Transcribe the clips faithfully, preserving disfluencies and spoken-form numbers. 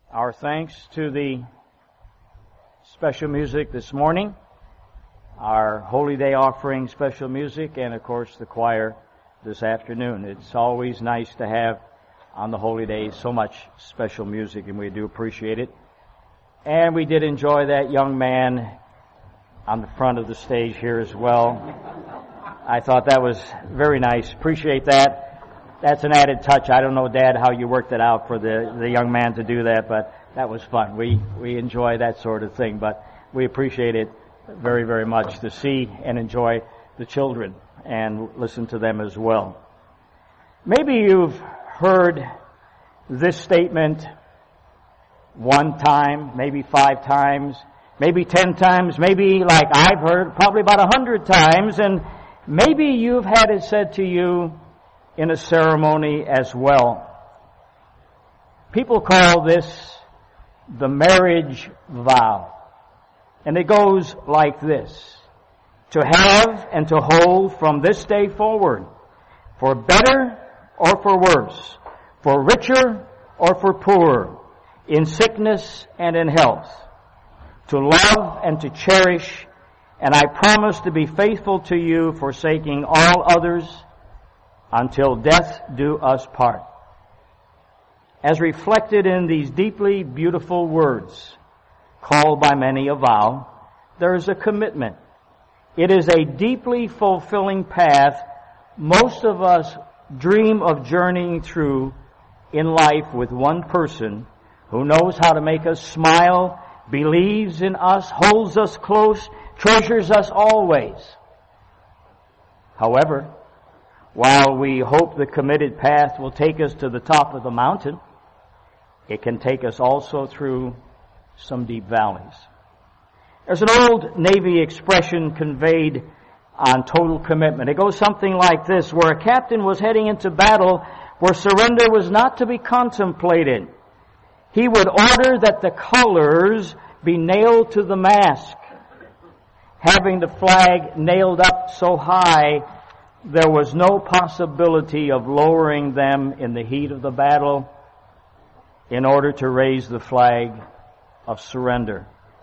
Our thanks to the special music this morning, our Holy Day offering special music, and of course the choir this afternoon. It's always nice to have on the Holy Day so much special music, and we do appreciate it. And we did enjoy that young man on the front of the stage here as well. I thought that was very nice. Appreciate that. That's an added touch. I don't know, Dad, how you worked it out for the, the young man to do that, but that was fun. We we enjoy that sort of thing, but we appreciate it very, very much to see and enjoy the children and listen to them as well. Maybe you've heard this statement one time, maybe five times, maybe ten times, maybe like I've heard probably about a hundred times, and maybe you've had it said to you in a ceremony as well. People call this the marriage vow. And it goes like this: to have and to hold from this day forward, for better or for worse, for richer or for poorer, in sickness and in health, to love and to cherish, and I promise to be faithful to you, forsaking all others, until death do us part. As reflected in these deeply beautiful words, called by many a vow, there is a commitment. It is a deeply fulfilling path most of us dream of journeying through in life with one person who knows how to make us smile, believes in us, holds us close, treasures us always. However, while we hope the committed path will take us to the top of the mountain, it can take us also through some deep valleys. There's an old Navy expression conveyed on total commitment. It goes something like this: where a captain was heading into battle, where surrender was not to be contemplated, he would order that the colors be nailed to the mast. Having the flag nailed up so high, there was no possibility of lowering them in the heat of the battle in order to raise the flag of surrender.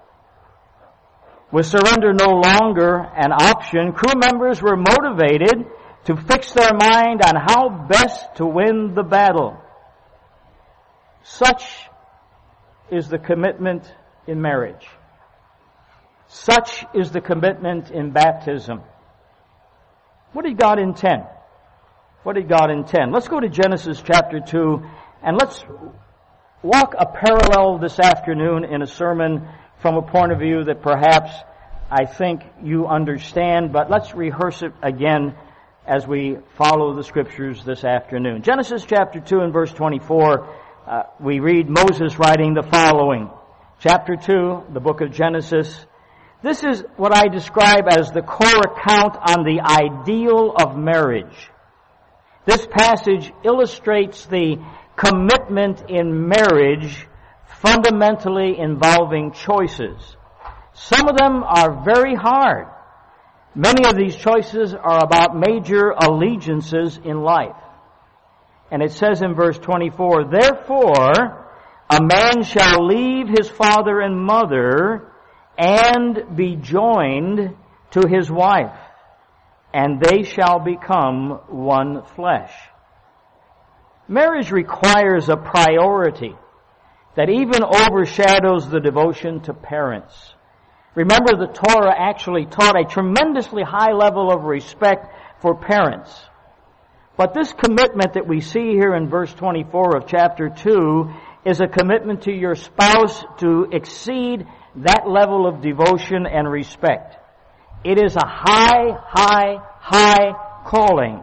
With surrender no longer an option, crew members were motivated to fix their mind on how best to win the battle. Such is the commitment in marriage. Such is the commitment in baptism. What did God intend? What did God intend? Let's go to Genesis chapter two, and let's walk a parallel this afternoon in a sermon from a point of view that perhaps I think you understand, but let's rehearse it again as we follow the scriptures this afternoon. Genesis chapter two and verse twenty-four, uh, we read Moses writing the following. Chapter two, the book of Genesis. This is what I describe as the core account on the ideal of marriage. This passage illustrates the commitment in marriage fundamentally involving choices. Some of them are very hard. Many of these choices are about major allegiances in life. And it says in verse twenty-four, therefore a man shall leave his father and mother and be joined to his wife, and they shall become one flesh. Marriage requires a priority that even overshadows the devotion to parents. Remember, the Torah actually taught a tremendously high level of respect for parents. But this commitment that we see here in verse twenty-four of chapter two is a commitment to your spouse to exceed that level of devotion and respect. It is a high, high, high calling.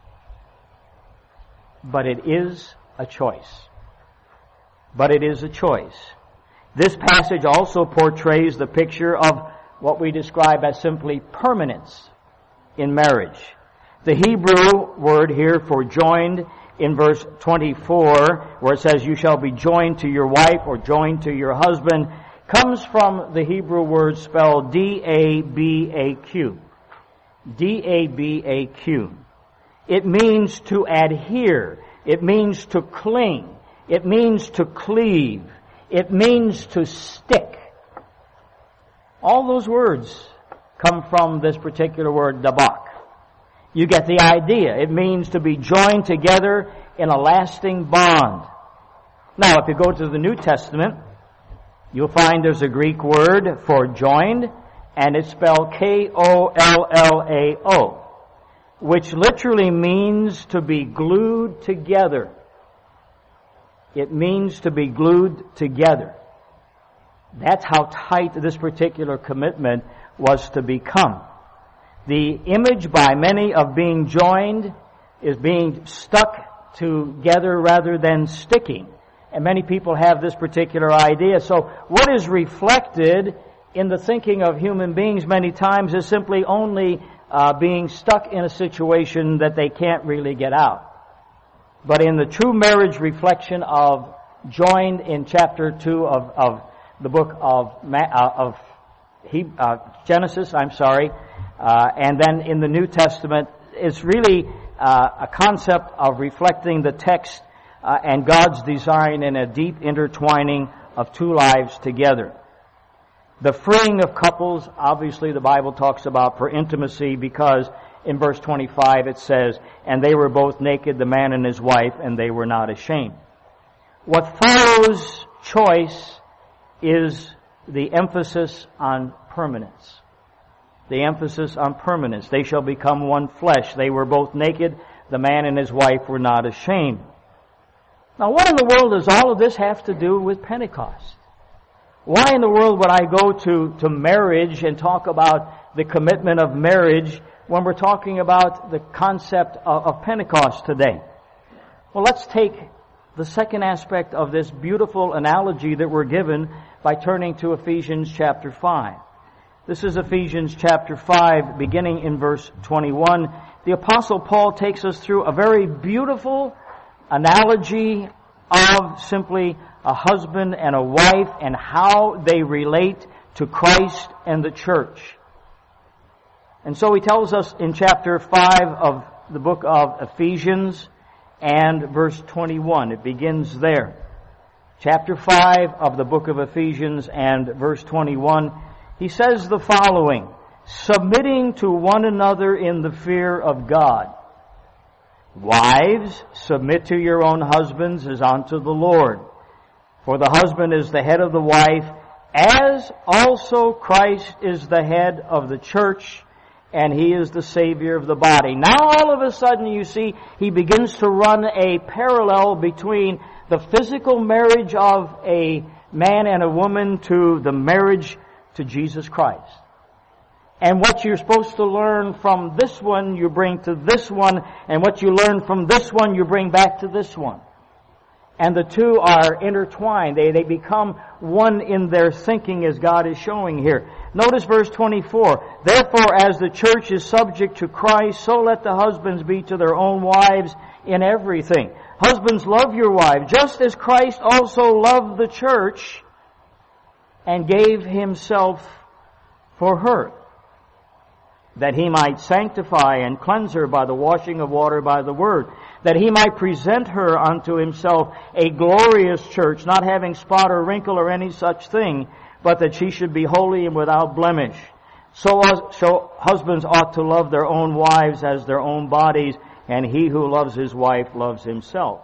But it is a choice. But it is a choice. This passage also portrays the picture of what we describe as simply permanence in marriage. The Hebrew word here for joined in verse twenty-four, where it says you shall be joined to your wife or joined to your husband, comes from the Hebrew word spelled D A B A Q. D A B A Q. It means to adhere. It means to cling. It means to cleave. It means to stick. All those words come from this particular word, dabak. You get the idea. It means to be joined together in a lasting bond. Now, if you go to the New Testament, you'll find there's a Greek word for joined, and it's spelled K O L L A O, which literally means to be glued together. It means to be glued together. That's how tight this particular commitment was to become. The image by many of being joined is being stuck together rather than sticking. And many people have this particular idea. So what is reflected in the thinking of human beings many times is simply only uh, being stuck in a situation that they can't really get out. But in the true marriage reflection of joined in chapter two of, of the book of, uh, of he, uh, Genesis, I'm sorry, uh, and then in the New Testament, it's really uh, a concept of reflecting the text uh, and God's design in a deep intertwining of two lives together. The freeing of couples, obviously the Bible talks about for intimacy, because in verse twenty-five it says, and they were both naked, the man and his wife, and they were not ashamed. What follows choice is the emphasis on permanence. The emphasis on permanence. They shall become one flesh. They were both naked, the man and his wife were not ashamed. Now, what in the world does all of this have to do with Pentecost? Why in the world would I go to, to marriage and talk about the commitment of marriage when we're talking about the concept of, of Pentecost today? Well, let's take the second aspect of this beautiful analogy that we're given by turning to Ephesians chapter five. This is Ephesians chapter five, beginning in verse twenty-one. The Apostle Paul takes us through a very beautiful analogy of simply a husband and a wife and how they relate to Christ and the church. And so he tells us in chapter five of the book of Ephesians and verse twenty-one. It begins there. Chapter five of the book of Ephesians and verse twenty-one. He says the following, submitting to one another in the fear of God. Wives, submit to your own husbands as unto the Lord. For the husband is the head of the wife, as also Christ is the head of the church, and He is the Savior of the body. Now all of a sudden you see He begins to run a parallel between the physical marriage of a man and a woman to the marriage to Jesus Christ. And what you're supposed to learn from this one, you bring to this one, and what you learn from this one, you bring back to this one. And the two are intertwined. They, they become one in their thinking, as God is showing here. Notice verse twenty-four. Therefore, as the church is subject to Christ, so let the husbands be to their own wives in everything. Husbands, love your wives, just as Christ also loved the church and gave Himself for her, that He might sanctify and cleanse her by the washing of water by the word, that He might present her unto Himself a glorious church, not having spot or wrinkle or any such thing, but that she should be holy and without blemish. So, so husbands ought to love their own wives as their own bodies, and he who loves his wife loves himself.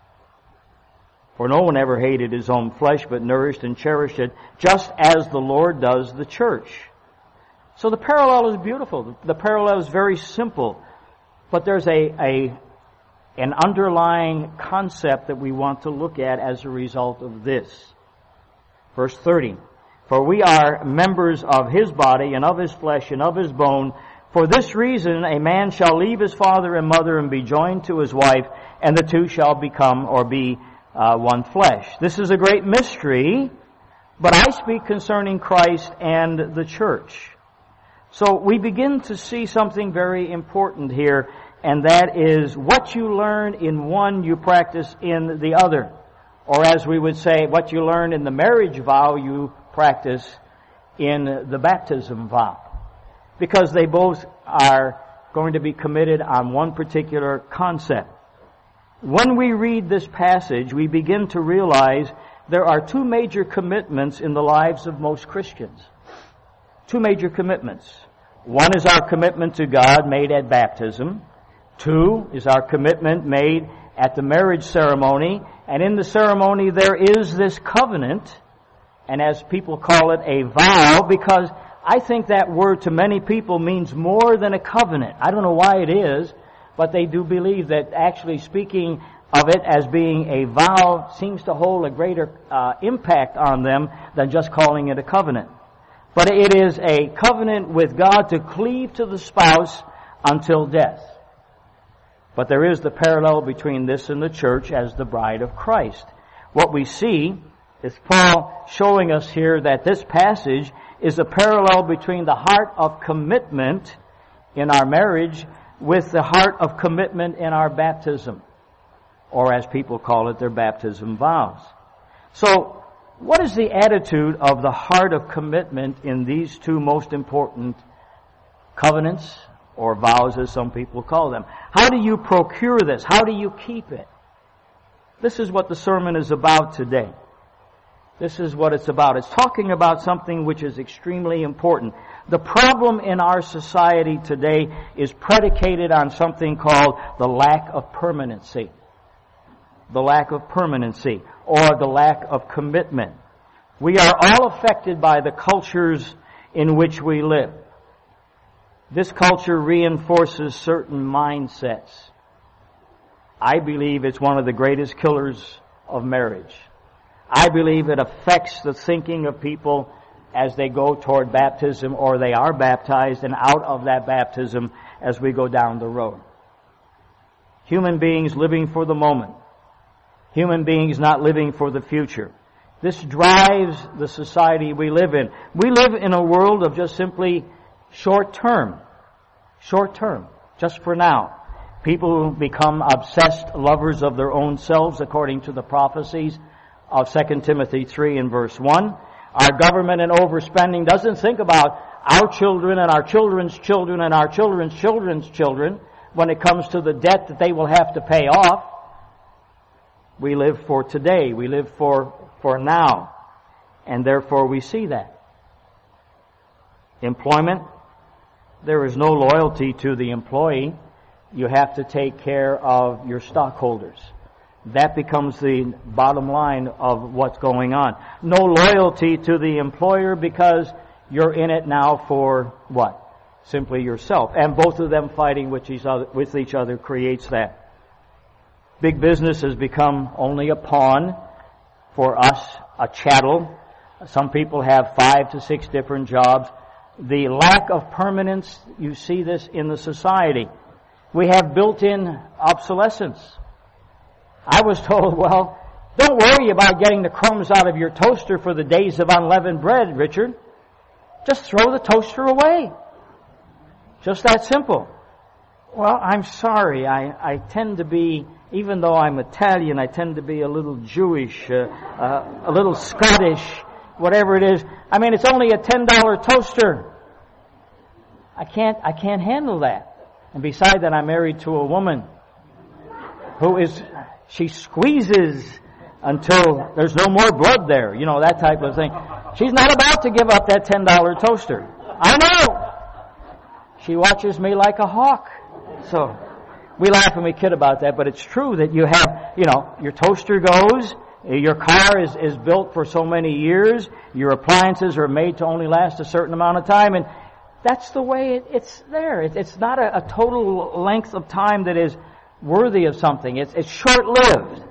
For no one ever hated his own flesh, but nourished and cherished it, just as the Lord does the church. So the parallel is beautiful. The parallel is very simple. But there's a, a an underlying concept that we want to look at as a result of this. Verse thirty. For we are members of His body and of His flesh and of His bone. For this reason a man shall leave his father and mother and be joined to his wife, and the two shall become or be uh, one flesh. This is a great mystery, but I speak concerning Christ and the church. So we begin to see something very important here, and that is what you learn in one, you practice in the other. Or as we would say, what you learn in the marriage vow, you practice in the baptism vow. Because they both are going to be committed on one particular concept. When we read this passage, we begin to realize there are two major commitments in the lives of most Christians. Two major commitments. One is our commitment to God made at baptism. Two is our commitment made at the marriage ceremony. And in the ceremony there is this covenant, and as people call it, a vow, because I think that word to many people means more than a covenant. I don't know why it is, but they do believe that actually speaking of it as being a vow seems to hold a greater uh, impact on them than just calling it a covenant. But it is a covenant with God to cleave to the spouse until death. But there is the parallel between this and the church as the bride of Christ. What we see is Paul showing us here that this passage is a parallel between the heart of commitment in our marriage with the heart of commitment in our baptism, or as people call it, their baptism vows. So, what is the attitude of the heart of commitment in these two most important covenants, or vows as some people call them? How do you procure this? How do you keep it? This is what the sermon is about today. This is what it's about. It's talking about something which is extremely important. The problem in our society today is predicated on something called the lack of permanency. The lack of permanency, or the lack of commitment. We are all affected by the cultures in which we live. This culture reinforces certain mindsets. I believe it's one of the greatest killers of marriage. I believe it affects the thinking of people as they go toward baptism, or they are baptized and out of that baptism as we go down the road. Human beings living for the moment. Human beings not living for the future. This drives the society we live in. We live in a world of just simply short term. Short term. Just for now. People who become obsessed lovers of their own selves according to the prophecies of Second Timothy three and verse one. Our government and overspending doesn't think about our children and our children's children and our children's children's children when it comes to the debt that they will have to pay off. We live for today. We live for, for now. And therefore we see that. Employment. There is no loyalty to the employee. You have to take care of your stockholders. That becomes the bottom line of what's going on. No loyalty to the employer because you're in it now for what? Simply yourself. And both of them fighting with each other, with each other creates that. Big business has become only a pawn for us, a chattel. Some people have five to six different jobs. The lack of permanence, you see this in the society. We have built-in obsolescence. I was told, well, don't worry about getting the crumbs out of your toaster for the days of unleavened bread, Richard. Just throw the toaster away. Just that simple. Well, I'm sorry. I, I tend to be, even though I'm Italian, I tend to be a little Jewish, uh, uh, a little Scottish, whatever it is. I mean, it's only a ten dollar toaster. I can't, I can't handle that. And beside that, I'm married to a woman who is, she squeezes until there's no more blood there. You know, that type of thing. She's not about to give up that ten dollar toaster. I know. She watches me like a hawk. So, we laugh and we kid about that, but it's true that you have, you know, your toaster goes, your car is, is built for so many years, your appliances are made to only last a certain amount of time, and that's the way it, it's there. It, it's not a, a total length of time that is worthy of something. It's, it's short-lived.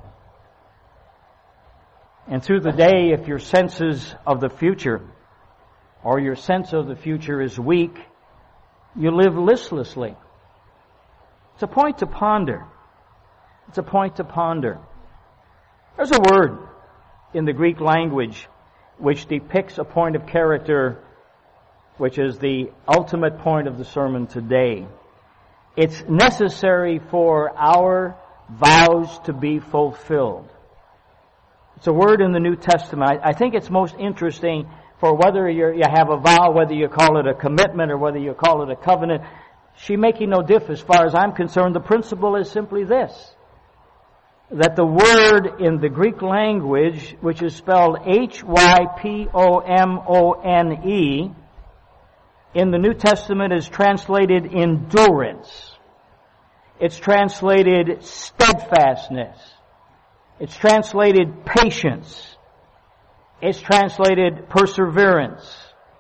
And through the day, if your senses of the future or your sense of the future is weak, you live listlessly. It's a point to ponder. It's a point to ponder. There's a word in the Greek language which depicts a point of character which is the ultimate point of the sermon today. It's necessary for our vows to be fulfilled. It's a word in the New Testament. I think it's most interesting for whether you're, you have a vow, whether you call it a commitment or whether you call it a covenant. She making no difference as far as I'm concerned. The principle is simply this. that the word in the Greek language, which is spelled H Y P O M O N E, in the New Testament is translated endurance. It's translated steadfastness. It's translated patience. It's translated perseverance.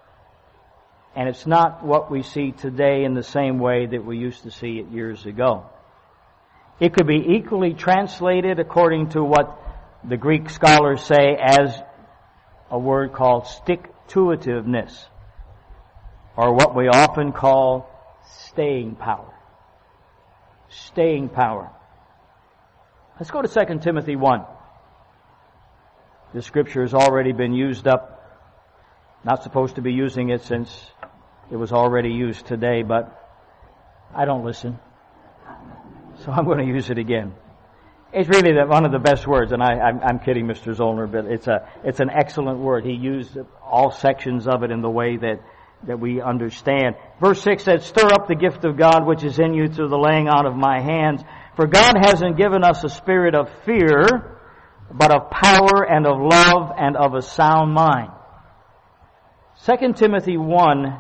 And it's not what we see today in the same way that we used to see it years ago. It could be equally translated according to what the Greek scholars say as a word called stick-to-itiveness, or what we often call staying power. Staying power. Let's go to Second Timothy one. This scripture has already been used up. Not supposed to be using it since it was already used today, but I don't listen. So I'm going to use it again. It's really the, one of the best words, and I, I'm, I'm kidding Mister Zollner, but it's a it's an excellent word. He used all sections of it in the way that, that we understand. Verse six says, "Stir up the gift of God which is in you through the laying on of my hands. For God hasn't given us a spirit of fear, but of power and of love and of a sound mind." Second Timothy one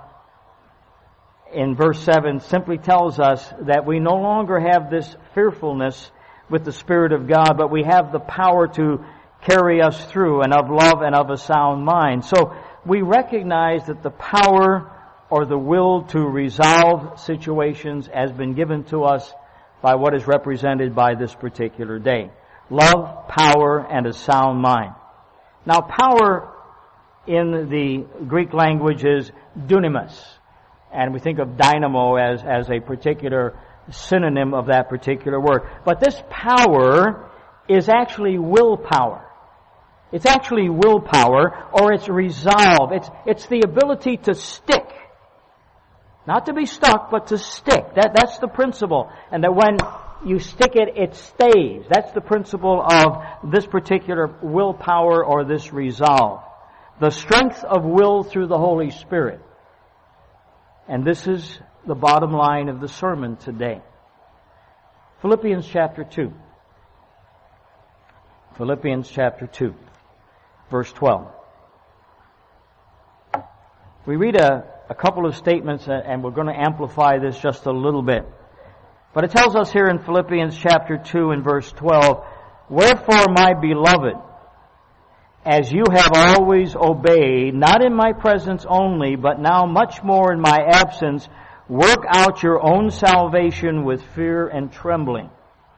in verse seven simply tells us that we no longer have this fearfulness with the Spirit of God, but we have the power to carry us through, and of love and of a sound mind. So we recognize that the power or the will to resolve situations has been given to us by what is represented by this particular day. Love, power, and a sound mind. Now, power in the Greek language is dunamis. And we think of dynamo as, as a particular synonym of that particular word. But this power is actually willpower. It's actually willpower, or it's resolve. It's, it's the ability to stick. Not to be stuck, but to stick. That, that's the principle. And that when you stick it, it stays. That's the principle of this particular willpower or this resolve. The strength of will through the Holy Spirit. And this is the bottom line of the sermon today. Philippians chapter two. Philippians chapter two, verse twelve. We read a, a couple of statements, and we're going to amplify this just a little bit. But it tells us here in Philippians chapter two and verse twelve, "Wherefore, my beloved, as you have always obeyed, not in my presence only, but now much more in my absence, work out your own salvation with fear and trembling."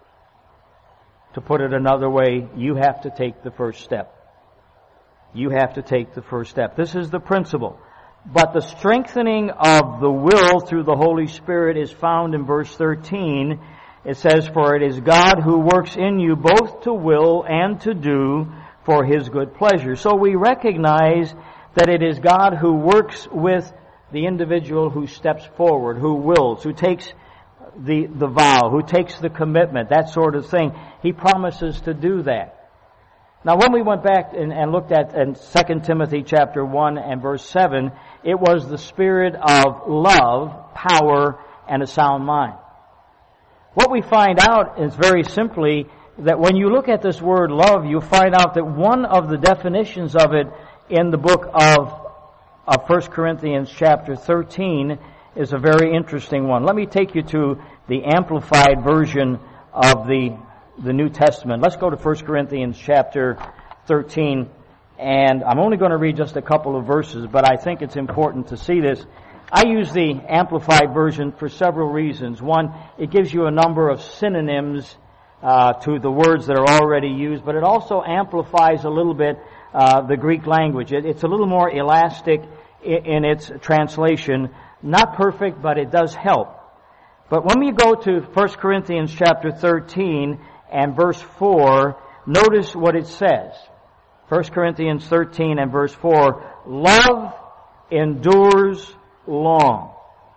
To put it another way, you have to take the first step. You have to take the first step. This is the principle. But the strengthening of the will through the Holy Spirit is found in verse thirteen. It says, "For it is God who works in you both to will and to do for His good pleasure." So we recognize that it is God who works with the individual who steps forward, who wills, who takes the, the vow, who takes the commitment, that sort of thing. He promises to do that. Now when we went back and, and looked at in Second Timothy chapter one and verse seven, it was the spirit of love, power, and a sound mind. What we find out is very simply that when you look at this word love, you find out that one of the definitions of it in the book of, of First Corinthians chapter thirteen is a very interesting one. Let me take you to the amplified version of the, the New Testament. Let's go to First Corinthians chapter thirteen, and I'm only going to read just a couple of verses, but I think it's important to see this. I use the amplified version for several reasons. One, it gives you a number of synonyms Uh, to the words that are already used, but it also amplifies a little bit uh, the Greek language. It, it's a little more elastic in, in its translation. Not perfect, but it does help. But when we go to First Corinthians chapter thirteen and verse four, notice what it says. First Corinthians thirteen and verse four, "Love endures long."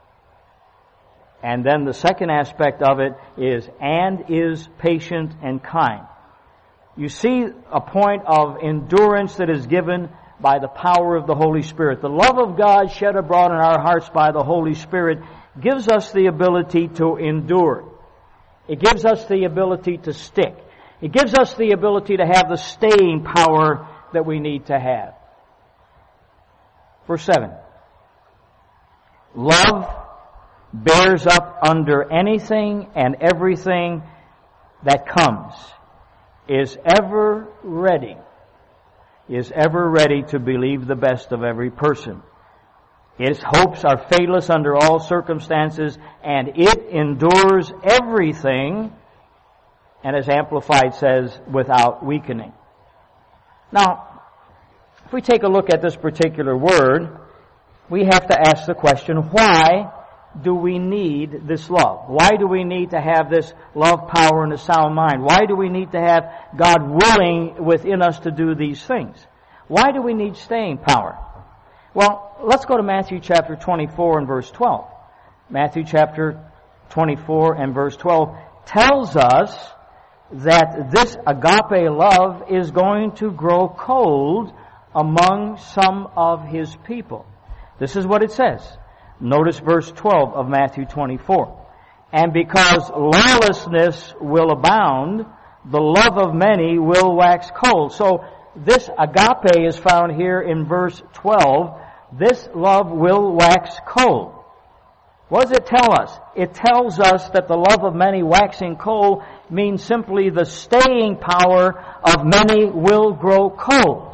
And then the second aspect of it is, "and is patient and kind." You see a point of endurance that is given by the power of the Holy Spirit. The love of God shed abroad in our hearts by the Holy Spirit gives us the ability to endure. It gives us the ability to stick. It gives us the ability to have the staying power that we need to have. Verse seven. Love bears up under anything and everything that comes, is ever ready, is ever ready to believe the best of every person. Its hopes are fadeless under all circumstances, and it endures everything, and as Amplified says, without weakening. Now, if we take a look at this particular word, we have to ask the question, why do we need this love? Why do we need to have this love, power, and a sound mind? Why do we need to have God willing within us to do these things? Why do we need staying power? Well, let's go to Matthew chapter twenty-four and verse twelve. Matthew chapter twenty-four and verse twelve tells us that this agape love is going to grow cold among some of His people. This is what it says. Notice verse twelve of Matthew twenty-four. And because lawlessness will abound, the love of many will wax cold. So this agape is found here in verse twelve. This love will wax cold. What does it tell us? It tells us that the love of many waxing cold means simply the staying power of many will grow cold.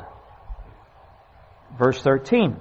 Verse thirteen.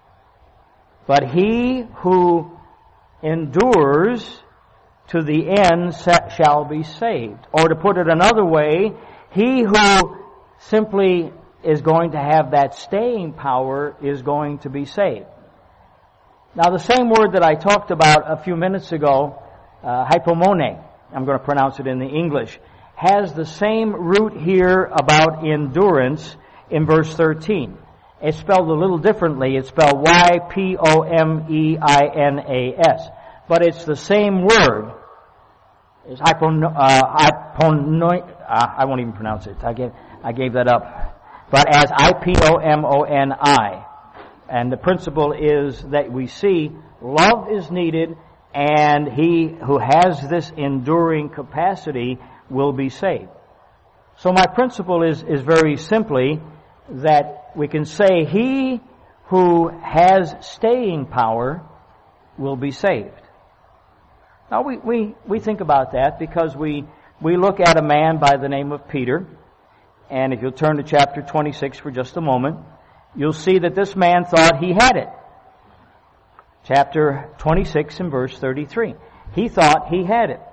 But he who endures to the end shall be saved. Or to put it another way, he who simply is going to have that staying power is going to be saved. Now the same word that I talked about a few minutes ago, uh, hypomone, I'm going to pronounce it in the English, has the same root here about endurance in verse thirteen. It's spelled a little differently. It's spelled Y P O M E I N A S. But it's the same word. It's hypon, uh, hypon, uh, I won't even pronounce it. I gave, I gave that up. But as I P O M O N I. And the principle is that we see love is needed, and he who has this enduring capacity will be saved. So my principle is, is very simply that we can say he who has staying power will be saved. Now we, we, we think about that because we, we look at a man by the name of Peter, and if you'll turn to chapter twenty-six for just a moment, you'll see that this man thought he had it. Chapter twenty-six and verse thirty-three. He thought he had it.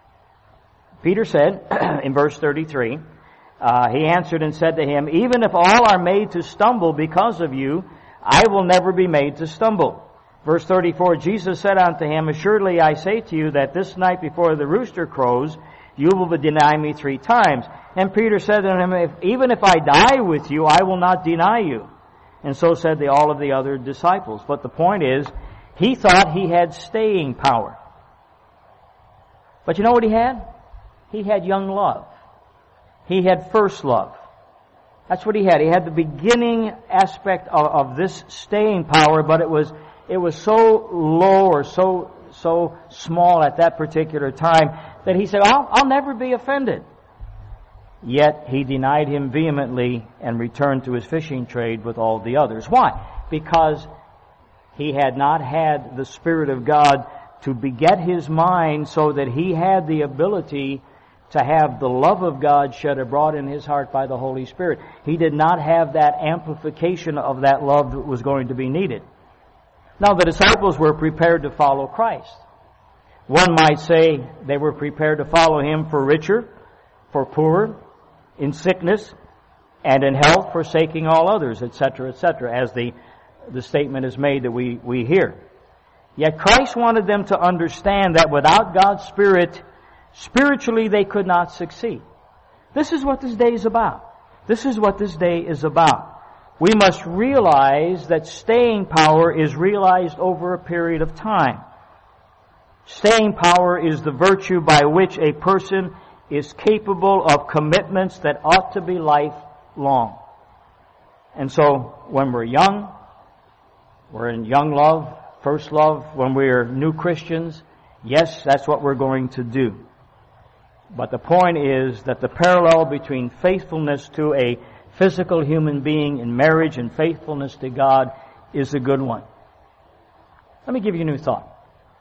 Peter said in verse thirty-three, Uh, he answered and said to him, even if all are made to stumble because of you, I will never be made to stumble. Verse thirty-four, Jesus said unto him, assuredly I say to you that this night before the rooster crows, you will deny me three times. And Peter said to him, if, even if I die with you, I will not deny you. And so said the, all of the other disciples. But the point is, he thought he had staying power. But you know what he had? He had young love. He had first love. That's what he had. He had the beginning aspect of, of this staying power, but it was it was so low or so so small at that particular time that he said, I'll, I'll never be offended. Yet he denied him vehemently and returned to his fishing trade with all the others. Why? Because he had not had the Spirit of God to beget his mind so that he had the ability to have the love of God shed abroad in his heart by the Holy Spirit. He did not have that amplification of that love that was going to be needed. Now, the disciples were prepared to follow Christ. One might say they were prepared to follow him for richer, for poorer, in sickness, and in health, forsaking all others, et cetera, et cetera, as the, the statement is made that we, we hear. Yet Christ wanted them to understand that without God's Spirit, spiritually, they could not succeed. This is what this day is about. This is what this day is about. We must realize that staying power is realized over a period of time. Staying power is the virtue by which a person is capable of commitments that ought to be lifelong. And so, when we're young, we're in young love, first love, when we're new Christians, yes, that's what we're going to do. But the point is that the parallel between faithfulness to a physical human being in marriage and faithfulness to God is a good one. Let me give you a new thought.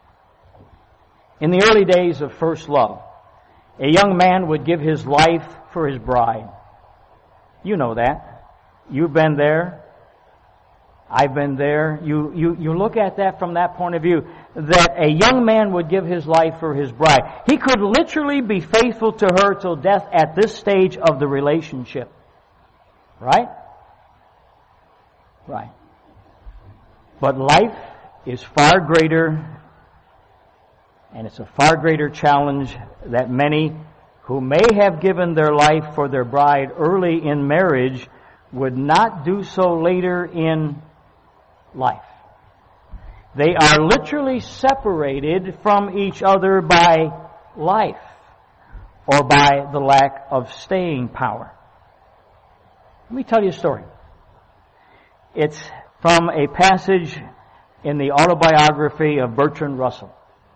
In the early days of first love, a young man would give his life for his bride. You know that. You've been there. I've been there. You, you, you look at that from that point of view, that a young man would give his life for his bride. He could literally be faithful to her till death at this stage of the relationship. Right? Right. But life is far greater, and it's a far greater challenge that many who may have given their life for their bride early in marriage would not do so later in life. They are literally separated from each other by life or by the lack of staying power. Let me tell you a story. It's from a passage in the autobiography of Bertrand Russell.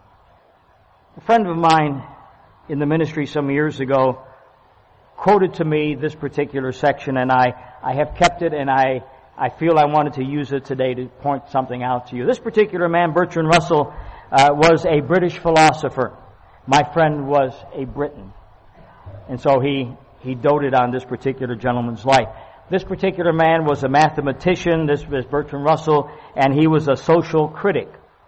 A friend of mine in the ministry some years ago quoted to me this particular section, and I, I have kept it, and I, I feel I wanted to use it today to point something out to you. This particular man, Bertrand Russell, uh, was a British philosopher. My friend was a Briton. And so he, he doted on this particular gentleman's life. This particular man was a mathematician, this was Bertrand Russell, and he was a social critic.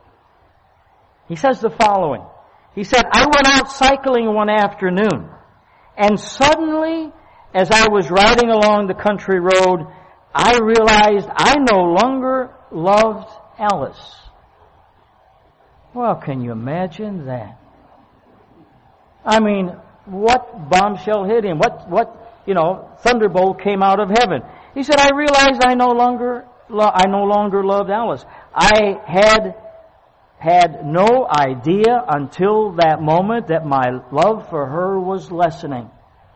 He says the following. He said, I went out cycling one afternoon, and suddenly, as I was riding along the country road, I realized I no longer loved Alice. Well, can you imagine that? I mean, what bombshell hit him? What, what, you know, thunderbolt came out of heaven? He said, I realized I no longer, lo- I no longer loved Alice. I had had no idea until that moment that my love for her was lessening.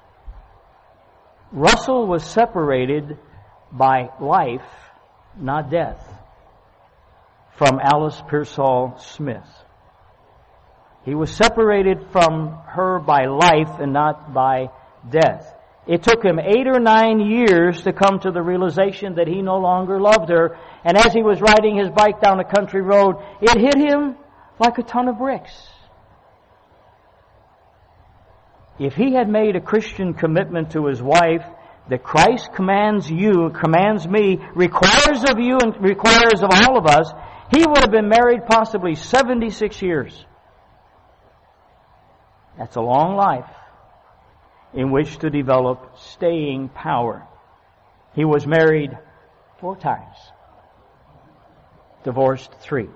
Russell was separated by life, not death, from Alice Pearsall Smith. He was separated from her by life and not by death. It took him eight or nine years to come to the realization that he no longer loved her. And as he was riding his bike down a country road, it hit him like a ton of bricks. If he had made a Christian commitment to his wife that Christ commands you, commands me, requires of you and requires of all of us, he would have been married possibly seventy-six years. That's a long life in which to develop staying power. He was married four times, divorced three.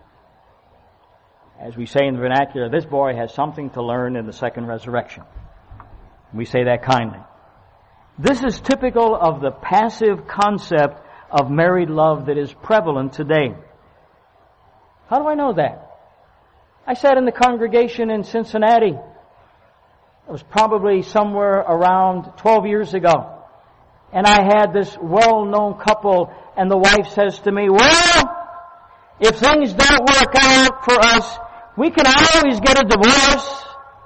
As we say in the vernacular, this boy has something to learn in the second resurrection. We say that kindly. This is typical of the passive concept of married love that is prevalent today. How do I know that? I sat in the congregation in Cincinnati. It was probably somewhere around twelve years ago. And I had this well-known couple, and the wife says to me, well, if things don't work out for us, we can always get a divorce.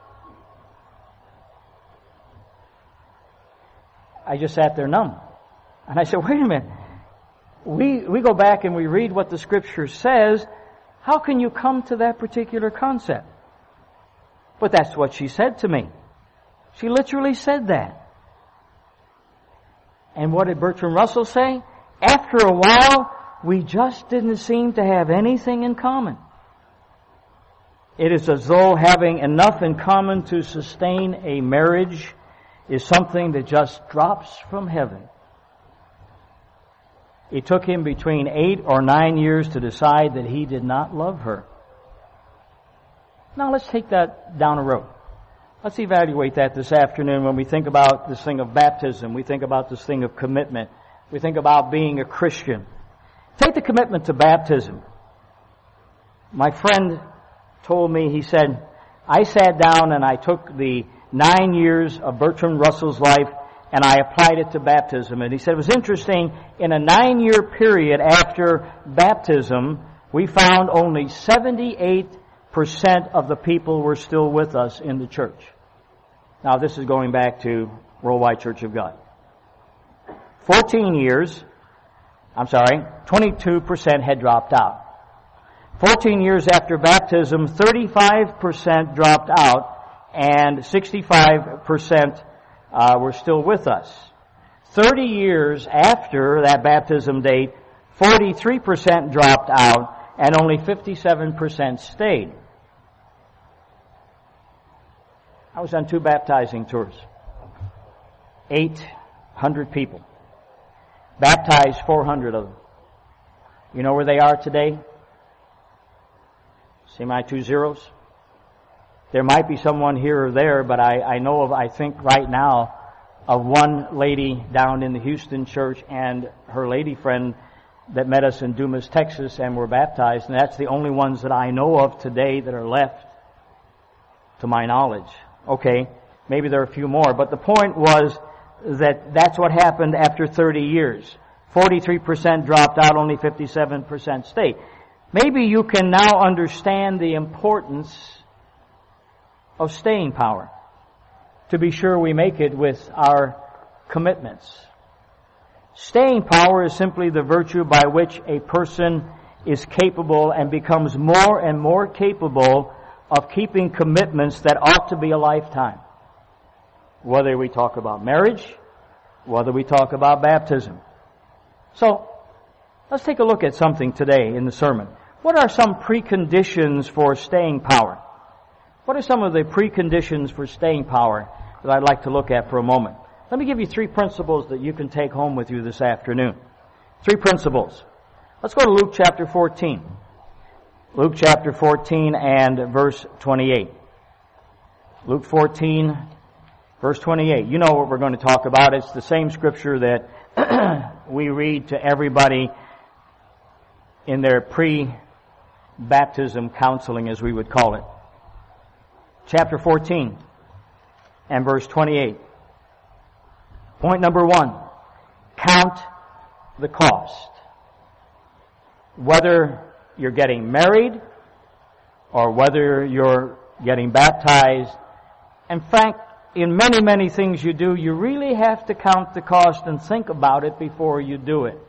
I just sat there numb. And I said, wait a minute. We, we go back and we read what the Scripture says. How can you come to that particular concept? But that's what she said to me. She literally said that. And what did Bertrand Russell say? After a while, we just didn't seem to have anything in common. It is as though having enough in common to sustain a marriage is something that just drops from heaven. It took him between eight or nine years to decide that he did not love her. Now let's take that down a road. Let's evaluate that this afternoon when we think about this thing of baptism. We think about this thing of commitment. We think about being a Christian. Take the commitment to baptism. My friend told me, he said, I sat down and I took the nine years of Bertrand Russell's life and I applied it to baptism. And he said it was interesting, in a nine-year period after baptism, we found only seventy-eight percent of the people were still with us in the church. Now, this is going back to Worldwide Church of God. fourteen years, I'm sorry, twenty-two percent had dropped out. fourteen years after baptism, thirty-five percent dropped out, and sixty-five percent uh, were still with us. thirty years after that baptism date, forty-three percent dropped out, and only fifty-seven percent stayed. I was on two baptizing tours. eight hundred people. Baptized four hundred of them. You know where they are today? See my two zeros? There might be someone here or there, but I, I know of, I think right now, of one lady down in the Houston church and her lady friend that met us in Dumas, Texas, and were baptized, and that's the only ones that I know of today that are left, to my knowledge. Okay, maybe there are a few more, but the point was that that's what happened after thirty years. forty-three percent dropped out, only fifty-seven percent stayed. Maybe you can now understand the importance of staying power, to be sure we make it with our commitments. Staying power is simply the virtue by which a person is capable and becomes more and more capable of keeping commitments that ought to be a lifetime. Whether we talk about marriage, whether we talk about baptism. So, let's take a look at something today in the sermon. What are some preconditions for staying power? What are some of the preconditions for staying power that I'd like to look at for a moment? Let me give you three principles that you can take home with you this afternoon. Three principles. Let's go to Luke chapter fourteen. Luke chapter fourteen and verse twenty-eight. Luke fourteen, verse twenty-eight. You know what we're going to talk about. It's the same scripture that we read to everybody in their pre-baptism counseling, as we would call it. Chapter fourteen and verse twenty-eight. Point number one, count the cost. Whether you're getting married or whether you're getting baptized, in fact, in many, many things you do, you really have to count the cost and think about it before you do it.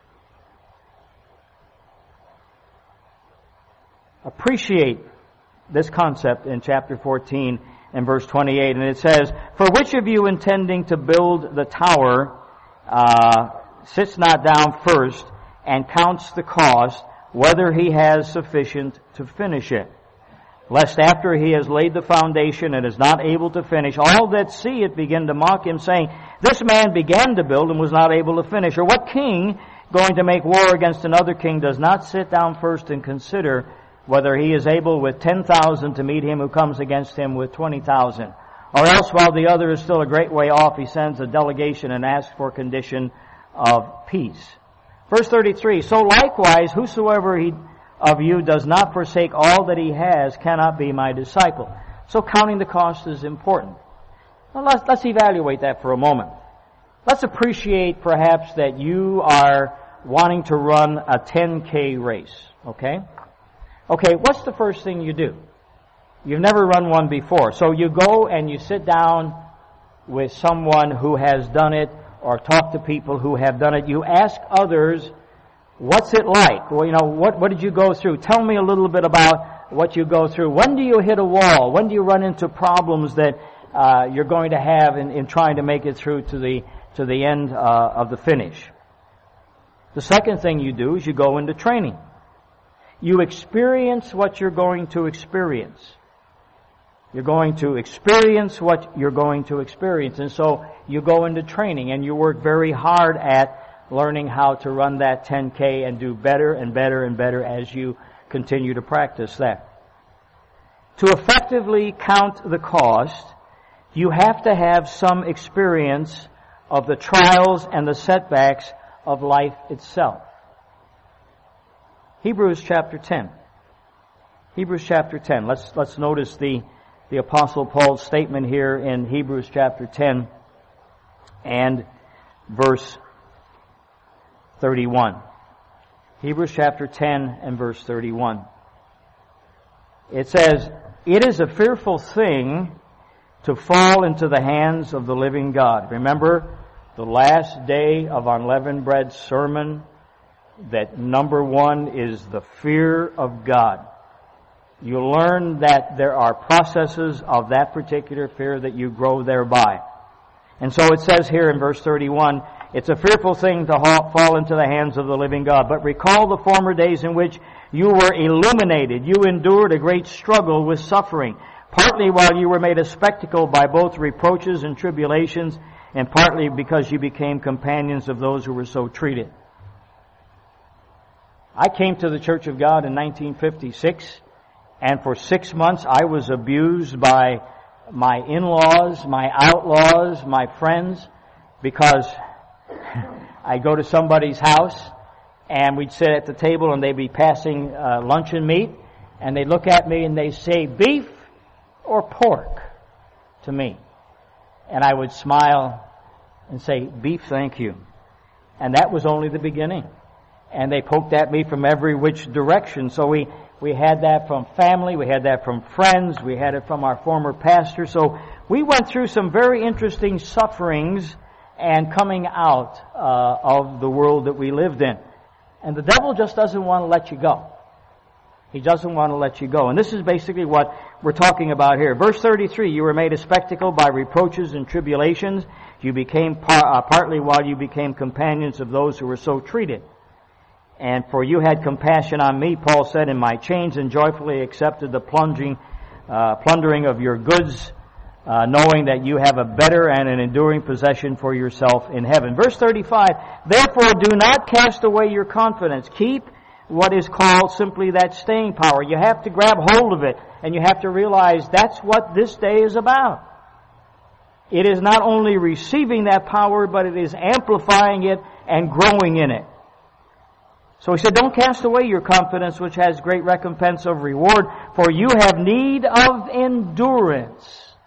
Appreciate this concept in chapter fourteen and verse twenty-eight. And it says, "For which of you intending to build the tower uh, sits not down first and counts the cost, whether he has sufficient to finish it? Lest after he has laid the foundation and is not able to finish, all that see it begin to mock him, saying, This man began to build and was not able to finish. Or what king, going to make war against another king, does not sit down first and consider whether he is able with ten thousand to meet him who comes against him with twenty thousand? Or else, while the other is still a great way off, he sends a delegation and asks for condition of peace." Verse thirty-three, "So likewise, whosoever he, of you does not forsake all that he has cannot be my disciple." So counting the cost is important. Well, let's, let's evaluate that for a moment. Let's appreciate perhaps that you are wanting to run a ten K race, okay? Okay, what's the first thing you do? You've never run one before. So you go and you sit down with someone who has done it, or talk to people who have done it. You ask others, what's it like? Well, you know, what, what did you go through? Tell me a little bit about what you go through. When do you hit a wall? When do you run into problems that uh, you're going to have in, in trying to make it through to the to the end uh, of the finish? The second thing you do is you go into training. You experience what you're going to experience. You're going to experience what you're going to experience. And so you go into training and you work very hard at learning how to run that ten K and do better and better and better as you continue to practice that. To effectively count the cost, you have to have some experience of the trials and the setbacks of life itself. Hebrews chapter ten. Hebrews chapter ten. Let's let's notice the the Apostle Paul's statement here in Hebrews chapter ten and verse thirty-one. Hebrews chapter ten and verse thirty-one. It says, "It is a fearful thing to fall into the hands of the living God. Remember the last day of Unleavened Bread sermon, that number one is the fear of God. You learn that there are processes of that particular fear that you grow thereby. And so it says here in verse thirty-one, it's a fearful thing to fall into the hands of the living God. But recall the former days in which you were illuminated. You endured a great struggle with suffering, partly while you were made a spectacle by both reproaches and tribulations, and partly because you became companions of those who were so treated. I came to the Church of God in nineteen fifty-six, and for six months I was abused by my in-laws, my outlaws, my friends, because I'd go to somebody's house and we'd sit at the table and they'd be passing uh, luncheon meat, and they'd look at me and they'd say, beef or pork to me. And I would smile and say, beef, thank you. And that was only the beginning. And they poked at me from every which direction. So we, we had that from family, we had that from friends, we had it from our former pastor. So we went through some very interesting sufferings and coming out uh, of the world that we lived in. And the devil just doesn't want to let you go. He doesn't want to let you go. And this is basically what we're talking about here. Verse thirty-three, you were made a spectacle by reproaches and tribulations. You became par- uh, partly while you became companions of those who were so treated. And for you had compassion on me, Paul said, in my chains, and joyfully accepted the plunging, uh, plundering of your goods, uh, knowing that you have a better and an enduring possession for yourself in heaven. Verse thirty-five, therefore do not cast away your confidence. Keep what is called simply that staying power. You have to grab hold of it, and you have to realize that's what this day is about. It is not only receiving that power, but it is amplifying it and growing in it. So he said, don't cast away your confidence, which has great recompense of reward, for you have need of endurance.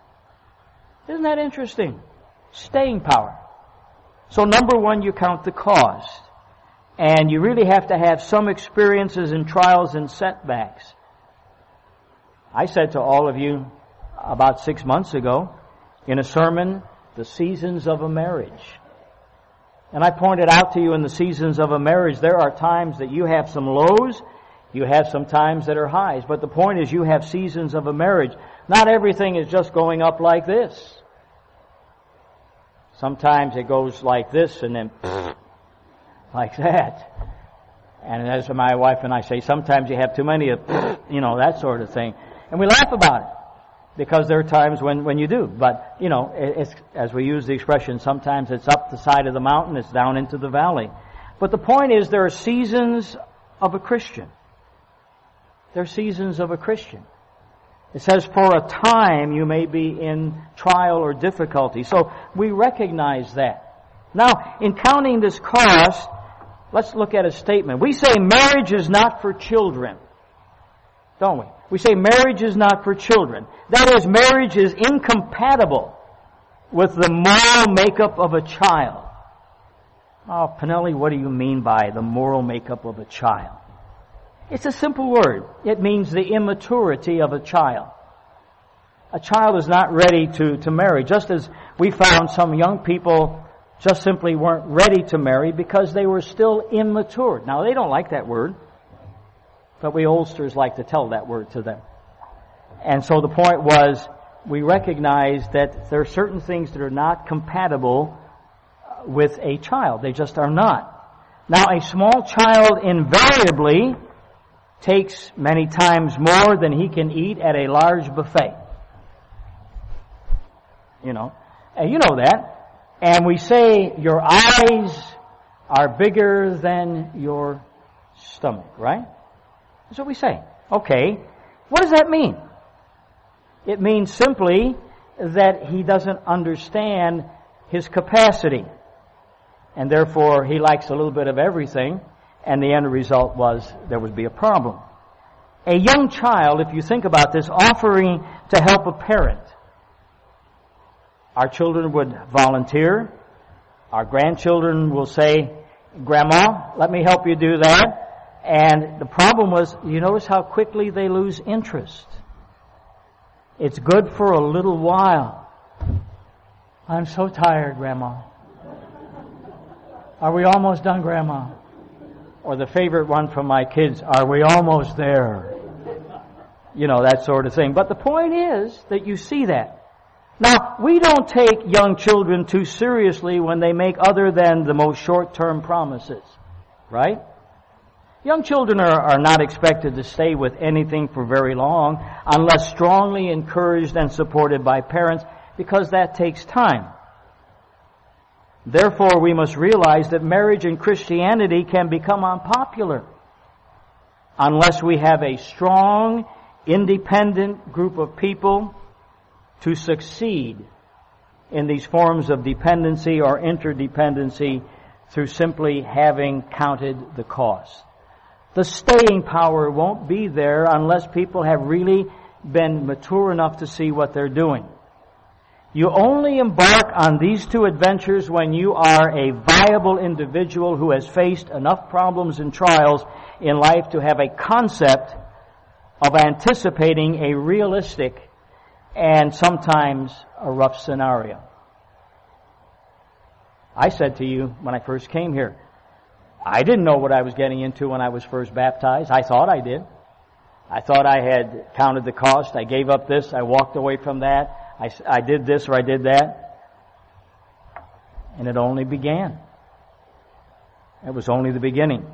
Isn't that interesting? Staying power. So number one, you count the cost. And you really have to have some experiences and trials and setbacks. I said to all of you about six months ago in a sermon, the seasons of a marriage. And I pointed out to you in the seasons of a marriage, there are times that you have some lows, you have some times that are highs. But the point is, you have seasons of a marriage. Not everything is just going up like this. Sometimes it goes like this and then like that. And as my wife and I say, sometimes you have too many of, you know, that sort of thing. And we laugh about it, because there are times when, when you do. But, you know, it's, as we use the expression, sometimes it's up the side of the mountain, it's down into the valley. But the point is, there are seasons of a Christian. There are seasons of a Christian. It says, for a time you may be in trial or difficulty. So we recognize that. Now, in counting this cost, let's look at a statement. We say marriage is not for children, don't we? We say marriage is not for children. That is, marriage is incompatible with the moral makeup of a child. Oh, Pinelli, what do you mean by the moral makeup of a child? It's a simple word. It means the immaturity of a child. A child is not ready to, to marry, just as we found some young people just simply weren't ready to marry because they were still immature. Now, they don't like that word, but we oldsters like to tell that word to them. And so the point was, we recognize that there are certain things that are not compatible with a child. They just are not. Now, a small child invariably takes many times more than he can eat at a large buffet. You know, and you know that. And we say your eyes are bigger than your stomach, right? That's what we say. Okay, what does that mean? It means simply that he doesn't understand his capacity. And therefore, he likes a little bit of everything. And the end result was there would be a problem. A young child, if you think about this, offering to help a parent. Our children would volunteer. Our grandchildren will say, Grandma, let me help you do that. And the problem was, you notice how quickly they lose interest. It's good for a little while. I'm so tired, Grandma. Are we almost done, Grandma? Or the favorite one from my kids, are we almost there? You know, that sort of thing. But the point is that you see that. Now, we don't take young children too seriously when they make other than the most short-term promises. Right? Young children are, are not expected to stay with anything for very long unless strongly encouraged and supported by parents, because that takes time. Therefore, we must realize that marriage in Christianity can become unpopular unless we have a strong, independent group of people to succeed in these forms of dependency or interdependency through simply having counted the cost. The staying power won't be there unless people have really been mature enough to see what they're doing. You only embark on these two adventures when you are a viable individual who has faced enough problems and trials in life to have a concept of anticipating a realistic and sometimes a rough scenario. I said to you when I first came here, I didn't know what I was getting into when I was first baptized. I thought I did. I thought I had counted the cost. I gave up this. I walked away from that. I, I did this or I did that. And it only began. It was only the beginning.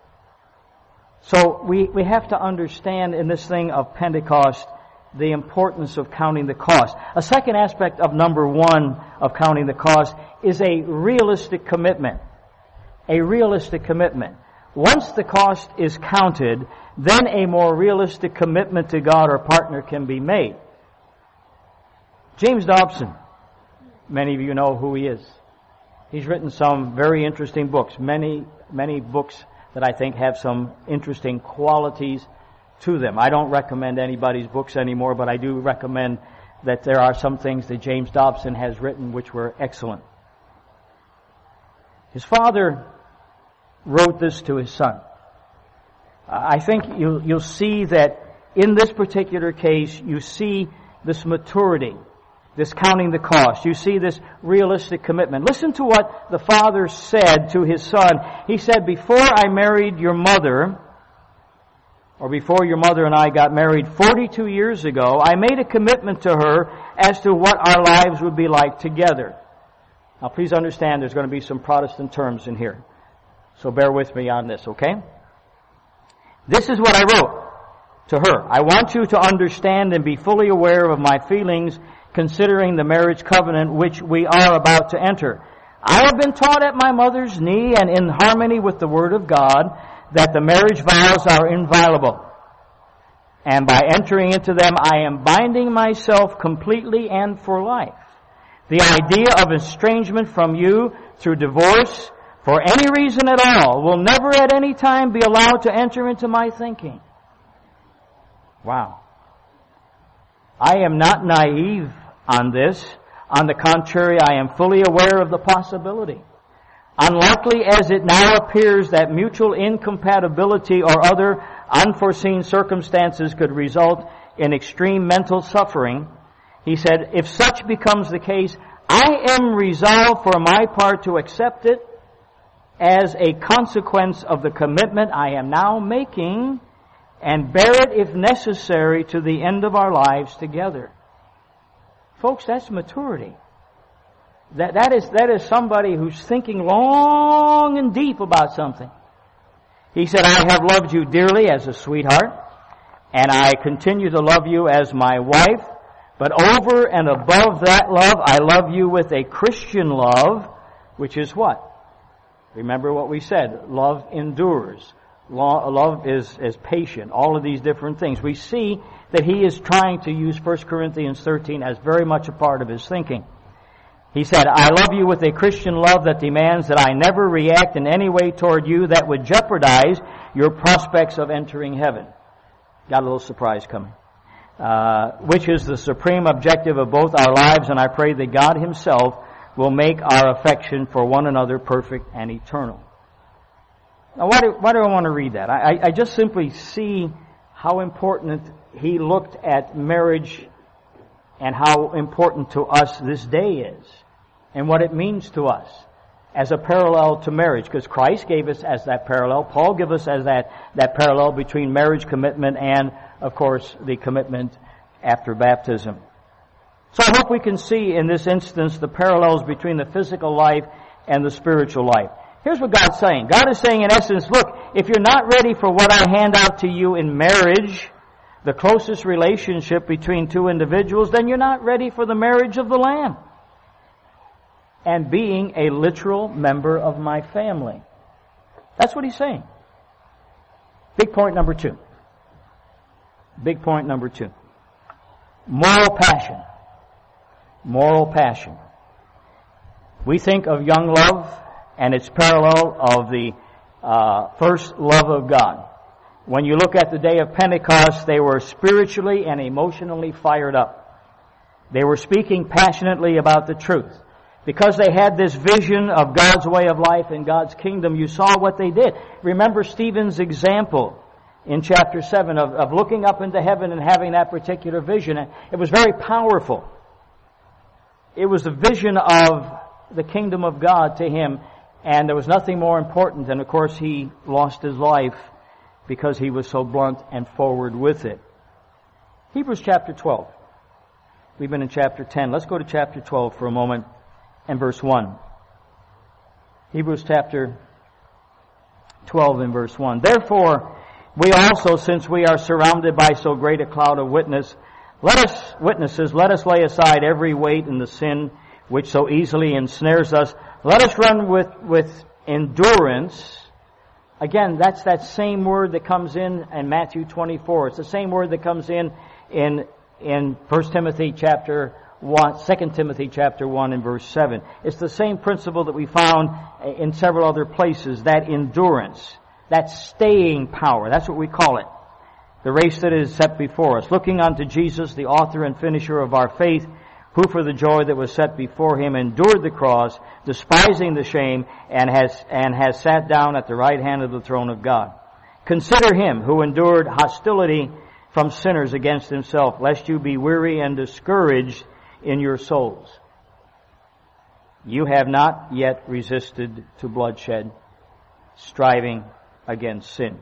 So we, we have to understand in this thing of Pentecost the importance of counting the cost. A second aspect of number one of counting the cost is a realistic commitment. A realistic commitment. Once the cost is counted, then a more realistic commitment to God or partner can be made. James Dobson, many of you know who he is. He's written some very interesting books, many, many books that I think have some interesting qualities to them. I don't recommend anybody's books anymore, but I do recommend that there are some things that James Dobson has written which were excellent. His father wrote this to his son. I think you'll, you'll see that in this particular case, you see this maturity, this counting the cost. You see this realistic commitment. Listen to what the father said to his son. He said, before I married your mother, or before your mother and I got married forty-two years ago, I made a commitment to her as to what our lives would be like together. Now please understand there's going to be some Protestant terms in here. So bear with me on this, okay? This is what I wrote to her. I want you to understand and be fully aware of my feelings considering the marriage covenant which we are about to enter. I have been taught at my mother's knee and in harmony with the Word of God that the marriage vows are inviolable. And by entering into them, I am binding myself completely and for life. The idea of estrangement from you through divorce for any reason at all will never at any time be allowed to enter into my thinking. Wow. I am not naive on this. On the contrary, I am fully aware of the possibility. Unlikely as it now appears that mutual incompatibility or other unforeseen circumstances could result in extreme mental suffering, he said, if such becomes the case, I am resolved for my part to accept it as a consequence of the commitment I am now making and bear it if necessary to the end of our lives together. Folks, that's maturity. That, that is, that is somebody who's thinking long and deep about something. He said, I have loved you dearly as a sweetheart, and I continue to love you as my wife, but over and above that love, I love you with a Christian love, which is what? Remember what we said, love endures. Love is, is patient, all of these different things. We see that he is trying to use First Corinthians thirteen as very much a part of his thinking. He said, I love you with a Christian love that demands that I never react in any way toward you that would jeopardize your prospects of entering heaven. Got a little surprise coming. Uh, which is the supreme objective of both our lives, and I pray that God himself will make our affection for one another perfect and eternal. Now, why do, why do I want to read that? I, I just simply see how important he looked at marriage and how important to us this day is. and what it means to us as a parallel to marriage, because Christ gave us as that parallel. Paul gave us as that, that parallel between marriage commitment and, of course, the commitment after baptism. So I hope we can see in this instance the parallels between the physical life and the spiritual life. Here's what God's saying. God is saying in essence, look, if you're not ready for what I hand out to you in marriage, the closest relationship between two individuals, then you're not ready for the marriage of the Lamb and being a literal member of my family. That's what he's saying. Big point number two. Big point number two. Moral passion. Moral passion. We think of young love and its parallel of the uh, first love of God. When you look at the day of Pentecost, they were spiritually and emotionally fired up. They were speaking passionately about the truth. Because they had this vision of God's way of life and God's kingdom, you saw what they did. Remember Stephen's example in chapter seven of, of looking up into heaven and having that particular vision. It was very powerful. It was the vision of the kingdom of God to him, and there was nothing more important. And of course he lost his life because he was so blunt and forward with it. Hebrews chapter twelve. We've been in chapter ten. Let's go to chapter twelve for a moment and verse one. Hebrews chapter twelve and verse one. Therefore, we also, since we are surrounded by so great a cloud of witness, let us, witnesses, let us lay aside every weight and the sin which so easily ensnares us. Let us run with, with endurance. Again, that's that same word that comes in in Matthew twenty-four. It's the same word that comes in in, in First Timothy chapter one, Second Timothy chapter one and verse seven. It's the same principle that we found in several other places, that endurance, that staying power. That's what we call it. The race that is set before us. Looking unto Jesus, the author and finisher of our faith, who for the joy that was set before him endured the cross, despising the shame, and has, and has sat down at the right hand of the throne of God. Consider him who endured hostility from sinners against himself, lest you be weary and discouraged in your souls. You have not yet resisted to bloodshed, striving against sin.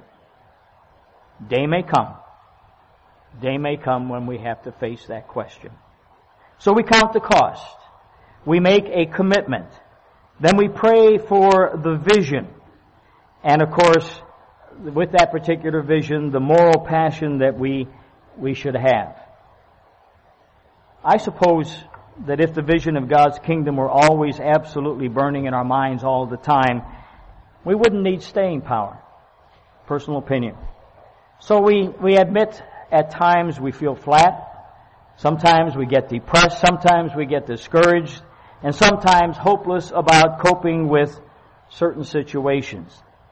Day may come. Day may come when we have to face that question. So we count the cost. We make a commitment. Then we pray for the vision. And of course, with that particular vision, the moral passion that we, we should have. I suppose that if the vision of God's kingdom were always absolutely burning in our minds all the time, we wouldn't need staying power. Personal opinion. So we, we admit at times we feel flat. Sometimes we get depressed. Sometimes we get discouraged. And sometimes hopeless about coping with certain situations.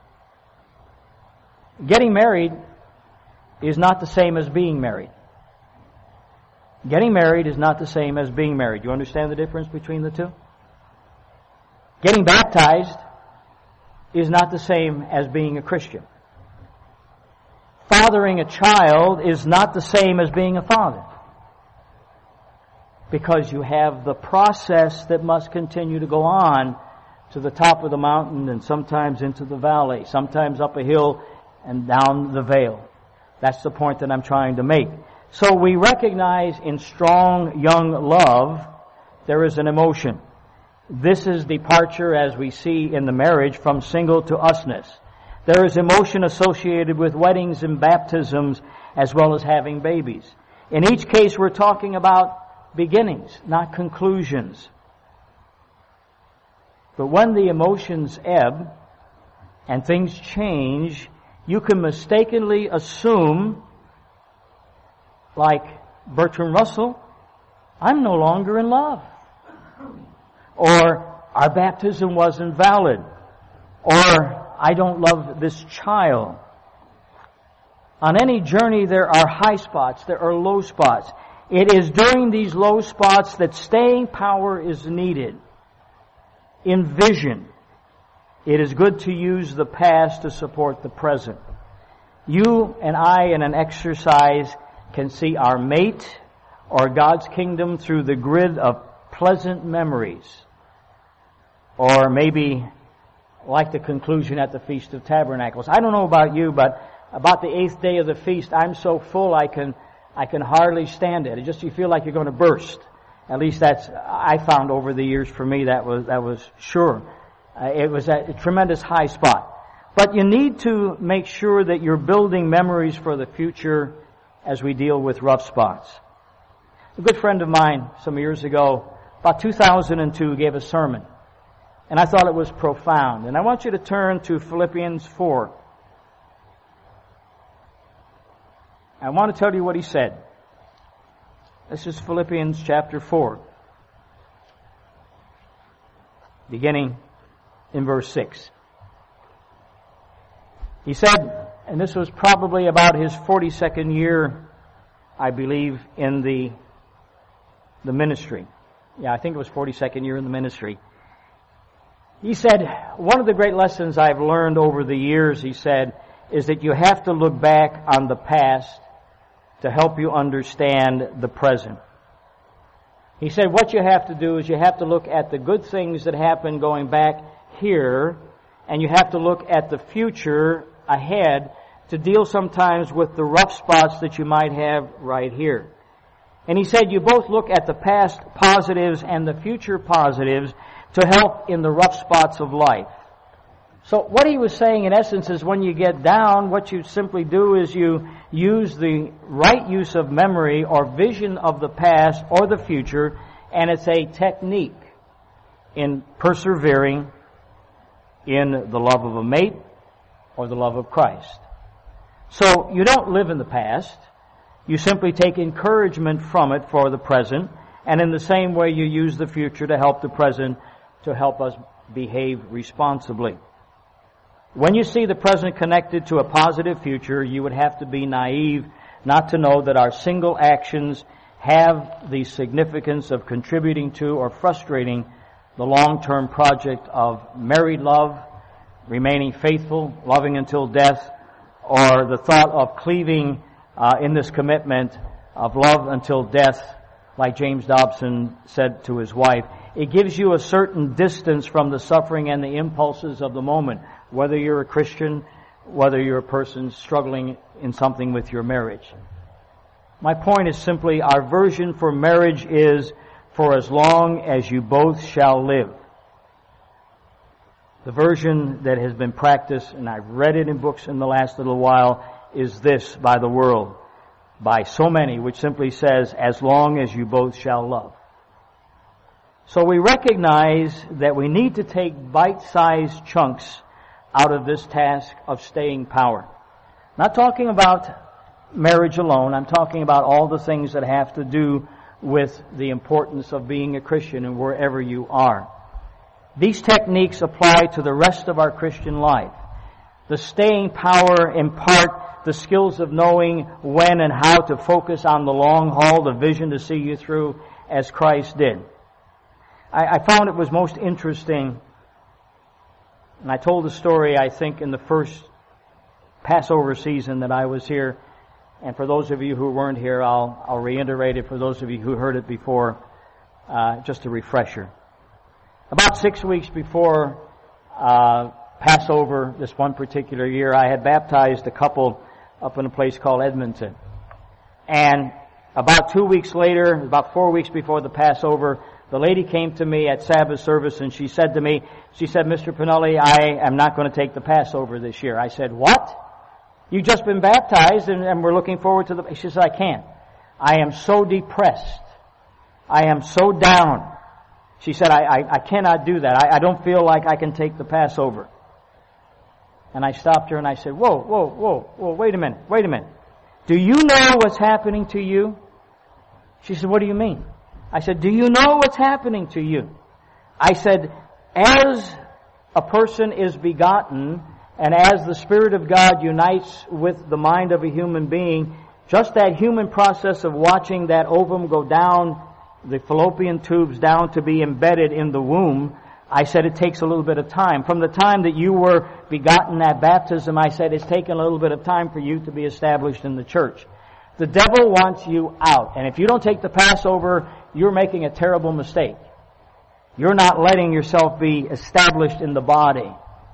Getting married is not the same as being married. Getting married is not the same as being married. You understand the difference between the two? Getting baptized is not the same as being a Christian. Fathering a child is not the same as being a father. Because you have the process that must continue to go on to the top of the mountain and sometimes into the valley, sometimes up a hill and down the vale. That's the point that I'm trying to make. So we recognize in strong young love there is an emotion. This is departure, as we see in the marriage, from single to usness. There is emotion associated with weddings and baptisms as well as having babies. In each case, we're talking about beginnings, not conclusions. But when the emotions ebb and things change, you can mistakenly assume, like Bertrand Russell, I'm no longer in love. Or our baptism wasn't valid. Or I don't love this child. On any journey there are high spots, there are low spots. It is during these low spots that staying power is needed. In vision, it is good to use the past to support the present. You and I in an exercise can see our mate or God's kingdom through the grid of pleasant memories or maybe like the conclusion at the Feast of Tabernacles. I don't know about you, but about the eighth day of the feast, I'm so full I can I can hardly stand it. It just, you feel like you're going to burst. At least that's, I found over the years for me, that was that was sure. Uh, it was at a tremendous high spot. But you need to make sure that you're building memories for the future as we deal with rough spots. A good friend of mine some years ago, about two thousand two, gave a sermon. And I thought it was profound. And I want you to turn to Philippians four. I want to tell you what he said. This is Philippians chapter four, beginning in verse six. He said, and this was probably about his forty-second year, I believe, in the the ministry. Yeah, I think it was forty-second year in the ministry. He said, one of the great lessons I've learned over the years, he said, is that you have to look back on the past to help you understand the present. He said, what you have to do is you have to look at the good things that happen going back here, and you have to look at the future ahead to deal sometimes with the rough spots that you might have right here. And he said, you both look at the past positives and the future positives to help in the rough spots of life. So what he was saying in essence is when you get down, what you simply do is you use the right use of memory or vision of the past or the future, and it's a technique in persevering in the love of a mate or the love of Christ. So you don't live in the past. You simply take encouragement from it for the present, and in the same way you use the future to help the present to help us behave responsibly. When you see the present connected to a positive future, you would have to be naive not to know that our single actions have the significance of contributing to or frustrating the long-term project of married love, remaining faithful, loving until death, or the thought of cleaving uh, in this commitment of love until death, like James Dobson said to his wife. It gives you a certain distance from the suffering and the impulses of the moment, whether you're a Christian, whether you're a person struggling in something with your marriage. My point is simply, our version for marriage is, for as long as you both shall live. The version that has been practiced, and I've read it in books in the last little while, is this by the world, by so many, which simply says, as long as you both shall love. So we recognize that we need to take bite-sized chunks out of this task of staying power. Not talking about marriage alone. I'm talking about all the things that have to do with the importance of being a Christian and wherever you are. These techniques apply to the rest of our Christian life. The staying power impart the skills of knowing when and how to focus on the long haul, the vision to see you through as Christ did. I, I found it was most interesting, and I told the story, I think, in the first Passover season that I was here. And for those of you who weren't here, I'll, I'll reiterate it for those of you who heard it before, uh, just a refresher. About six weeks before uh, Passover, this one particular year, I had baptized a couple up in a place called Edmonton. And about two weeks later, about four weeks before the Passover, the lady came to me at Sabbath service and she said to me, she said, Mister Pinelli, I am not going to take the Passover this year. I said, what? You've just been baptized and, and we're looking forward to the... She said, I can't. I am so depressed. I am so down. She said, I, I, I cannot do that. I, I don't feel like I can take the Passover. And I stopped her and I said, whoa, whoa, whoa, whoa, wait a minute, wait a minute. Do you know what's happening to you? She said, what do you mean? I said, do you know what's happening to you? I said, as a person is begotten and as the Spirit of God unites with the mind of a human being, just that human process of watching that ovum go down, the fallopian tubes down to be embedded in the womb, I said it takes a little bit of time. From the time that you were begotten at baptism, I said it's taken a little bit of time for you to be established in the church. The devil wants you out. And if you don't take the Passover, you're making a terrible mistake. You're not letting yourself be established in the body.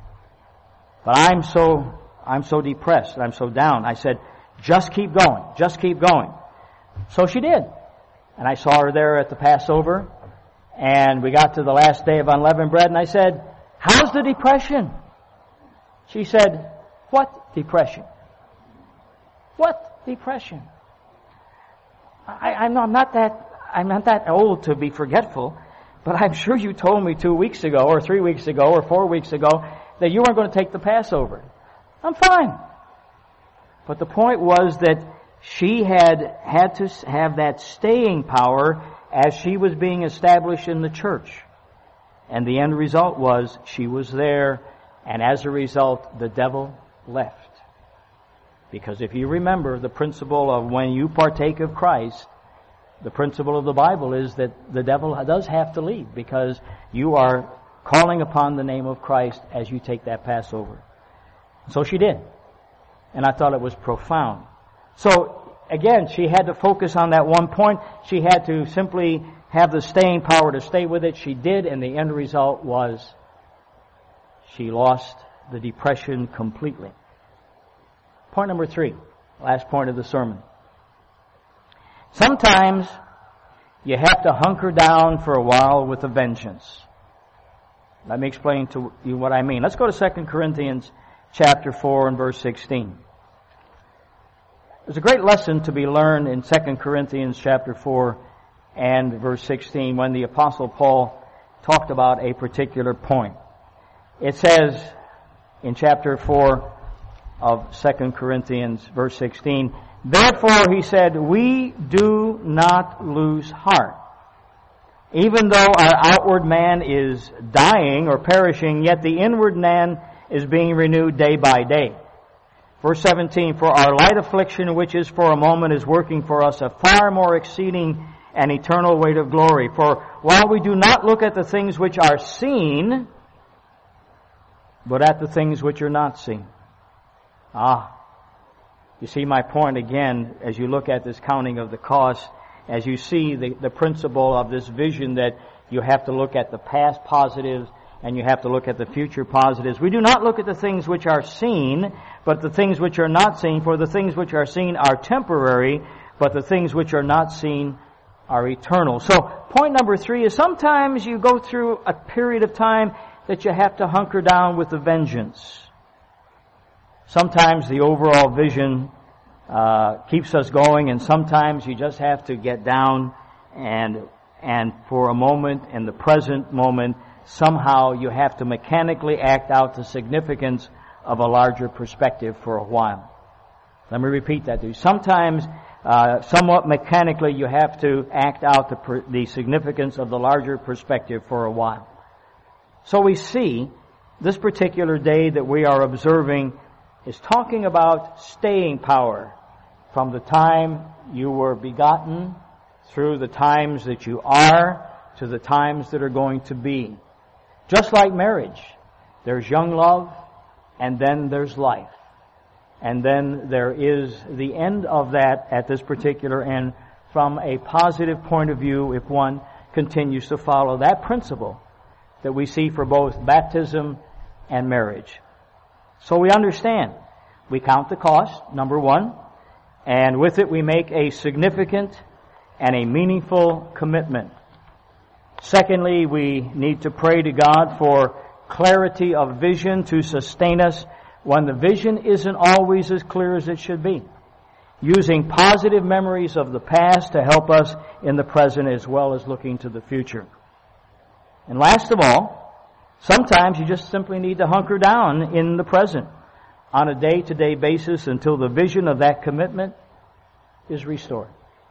But I'm so, I'm so depressed. I'm so down. I said, just keep going. Just keep going. So she did. And I saw her there at the Passover. And we got to the last day of unleavened bread. And I said, how's the depression? She said, what depression? What depression? I, I'm, not, I'm not that, I'm not that old to be forgetful. But I'm sure you told me two weeks ago, or three weeks ago, or four weeks ago, that you weren't going to take the Passover. I'm fine. But the point was that she had had to have that staying power as she was being established in the church. And the end result was she was there, and as a result, the devil left. Because if you remember the principle of when you partake of Christ, the principle of the Bible is that the devil does have to leave because you are calling upon the name of Christ as you take that Passover. So she did. And I thought it was profound. So, again, she had to focus on that one point. She had to simply have the staying power to stay with it. She did, and the end result was she lost the depression completely. Point number three, last point of the sermon. Sometimes you have to hunker down for a while with a vengeance. Let me explain to you what I mean. Let's go to Second Corinthians chapter four and verse sixteen. There's a great lesson to be learned in Second Corinthians chapter four and verse sixteen when the Apostle Paul talked about a particular point. It says in chapter four of Second Corinthians verse sixteen, therefore, he said, we do not lose heart. Even though our outward man is dying or perishing, yet the inward man is being renewed day by day. Verse seventeen, for our light affliction, which is for a moment, is working for us a far more exceeding and eternal weight of glory. For while we do not look at the things which are seen, but at the things which are not seen. Ah, you see my point again as you look at this counting of the cost, as you see the, the principle of this vision that you have to look at the past positives and you have to look at the future positives. We do not look at the things which are seen, but the things which are not seen. For the things which are seen are temporary, but the things which are not seen are eternal. So point number three is sometimes you go through a period of time that you have to hunker down with a vengeance. Sometimes the overall vision uh, keeps us going, and sometimes you just have to get down and and for a moment, in the present moment, somehow you have to mechanically act out the significance of a larger perspective for a while. Let me repeat that to you. Sometimes, uh, somewhat mechanically, you have to act out the, per, the significance of the larger perspective for a while. So we see this particular day that we are observing is talking about staying power from the time you were begotten through the times that you are to the times that are going to be. Just like marriage, there's young love and then there's life. And then there is the end of that at this particular end from a positive point of view if one continues to follow that principle that we see for both baptism and marriage. So we understand. We count the cost, number one, and with it we make a significant and a meaningful commitment. Secondly, we need to pray to God for clarity of vision to sustain us when the vision isn't always as clear as it should be. Using positive memories of the past to help us in the present as well as looking to the future. And last of all, sometimes you just simply need to hunker down in the present on a day-to-day basis until the vision of that commitment is restored.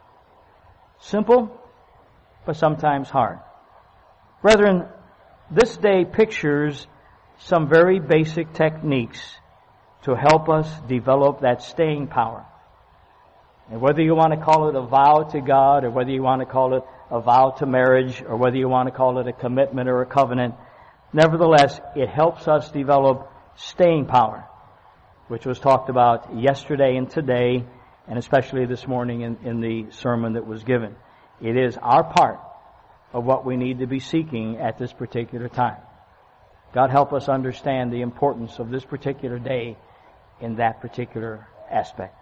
Simple, but sometimes hard. Brethren, this day pictures some very basic techniques to help us develop that staying power. And whether you want to call it a vow to God, or whether you want to call it a vow to marriage, or whether you want to call it a commitment or a covenant, nevertheless, it helps us develop staying power, which was talked about yesterday and today, and especially this morning in, in the sermon that was given. It is our part of what we need to be seeking at this particular time. God help us understand the importance of this particular day in that particular aspect.